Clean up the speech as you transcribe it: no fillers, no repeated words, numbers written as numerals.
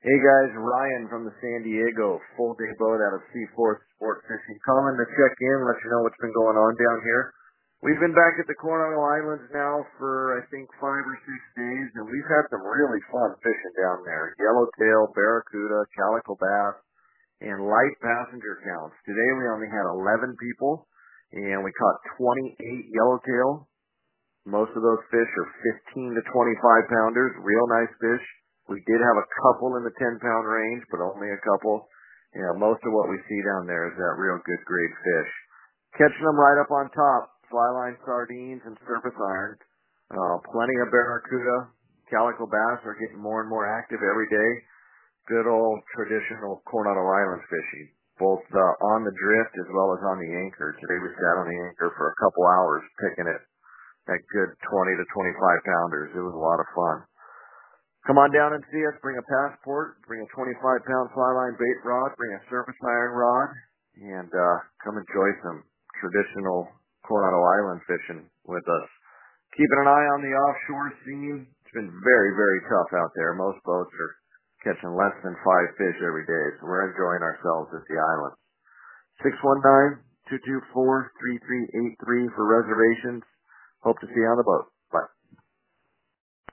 Hey guys, Ryan from the San Diego full day boat out of Seaforth Sport Fishing. Calling to check in, let you know what's been going on down here. We've been back at the Coronado Islands now for I think 5 or 6 days, and we've had some really fun fishing down there. Yellowtail, barracuda, calico bass, and light passenger counts. Today we only had 11 people, and we caught 28 yellowtail. Most of those fish are 15 to 25 pounders, real nice fish. We did have a couple in the 10-pound range, but only a couple. Most of what we see down there is that real good grade fish. Catching them right up on top, fly line sardines and surface iron. Plenty of barracuda. Calico bass are getting more and more active every day. Good old traditional Coronado Islands fishing, both on the drift as well as on the anchor. Today we sat on the anchor for a couple hours picking it at good 20 to 25 pounders. It was a lot of fun. Come on down and see us. Bring a passport, bring a 25-pound fly line bait rod, bring a surface iron rod, and come enjoy some traditional Coronado Island fishing with us. Keeping an eye on the offshore scene. It's been very, very tough out there. Most boats are catching less than 5 fish every day, so we're enjoying ourselves at the islands. 619-224-3383 for reservations. Hope to see you on the boat.